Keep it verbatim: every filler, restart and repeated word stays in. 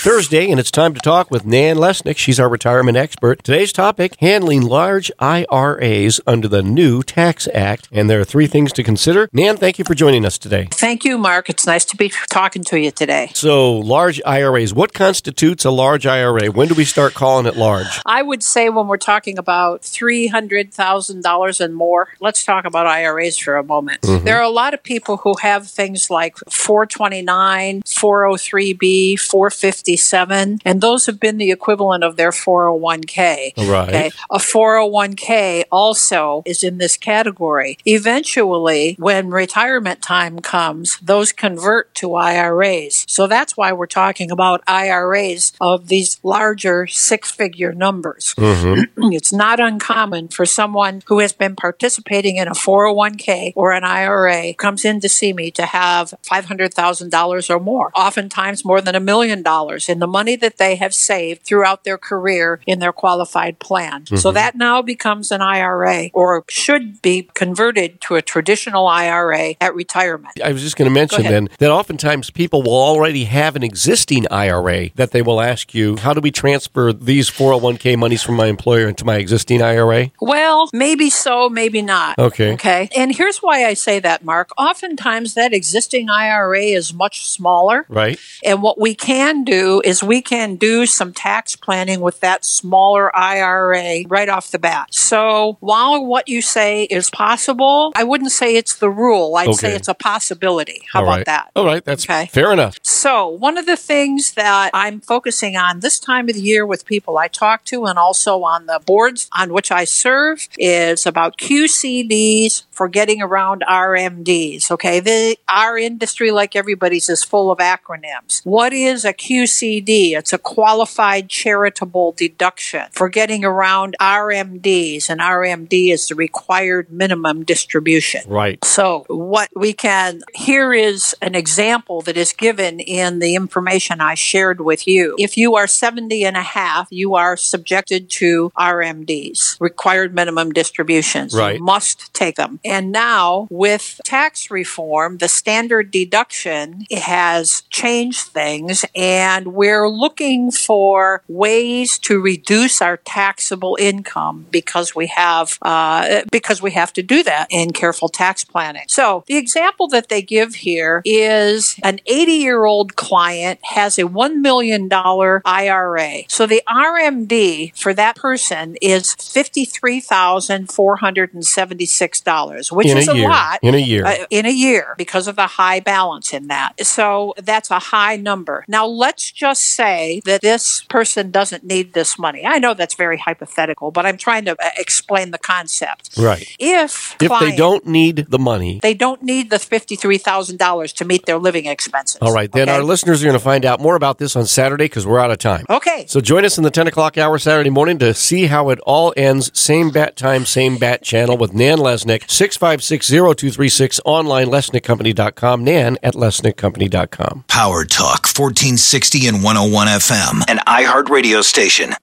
Thursday, and it's time to talk with Nan Lesnick. She's our retirement expert. Today's topic, handling large I R As under the new Tax Act. And there are three things to consider. Nan, thank you for joining us today. Thank you, Mark. It's nice to be talking to you today. So, large I R As. What constitutes a large I R A? When do we start calling it large? I would say when we're talking about three hundred thousand dollars and more, let's talk about I R As for a moment. Mm-hmm. There are a lot of people who have things like four twenty-nine, four oh three B, four fifty-seven, and those have been the equivalent of their four oh one k. Right. Okay? A four oh one k also is in this category. Eventually, when retirement time comes, those convert to I R As. So that's why we're talking about I R As of these larger six-figure numbers. Mm-hmm. It's not uncommon for someone who has been participating in a four oh one k or an I R A comes in to see me to have five hundred thousand dollars or more, oftentimes more than a million dollars in the money that they have saved throughout their career in their qualified plan. Mm-hmm. So that now becomes an I R A, or should be converted to a traditional I R A at retirement. I was just going to mention then that oftentimes people will already have an existing I R A that they will ask you, how do we transfer these four oh one k monies from my employer into my existing I R A? Well, maybe so, maybe not. Okay. Okay. And here's why I say that, Mark. Oftentimes that existing I R A is much smaller. Right. And what we can do is we can do some tax planning with that smaller I R A right off the bat. So while what you say is possible, I wouldn't say it's the rule. I'd okay. say it's a possibility. How All about right. that? All right. That's okay. fair enough. So one of the things that I'm focusing on this time of the year with people I talk to and also on the boards on which I serve is about Q C Ds for getting around R M Ds. Okay. The, our industry, like everybody's, is full of acronyms. What is a Q C D? It's a qualified charitable deduction for getting around R M Ds, and R M D is the required minimum distribution. Right. So what we can, here is an example that is given in the information I shared with you. If you are seventy and a half, you are subjected to R M Ds, required minimum distributions. Right. You must take them. And now with tax reform, the standard deduction has changed things, and we're looking for ways to reduce our taxable income because we have uh, because we have to do that in careful tax planning. So the example that they give here is an eighty-year-old client has a one million dollars I R A. So the R M D for that person is fifty-three thousand four hundred seventy-six dollars, which in is a, a year. lot. In a year. Uh, in a year because of the high balance in that. So that's a high number. Now let's just say that this person doesn't need this money. I know that's very hypothetical, but I'm trying to explain the concept. Right. If If client, they don't need the money, they don't need the fifty-three thousand dollars to meet their living expenses. All right. Then okay? our listeners are going to find out more about this on Saturday because we're out of time. Okay. So join us in the ten o'clock hour Saturday morning to see how it all ends. Same bat time, same bat channel with Nan Lesnick. six five six, zero two three six, online, lesnick company dot com, Nan at lesnick company dot com. Power Talk, fourteen sixty and one oh one F M, an iHeart radio station.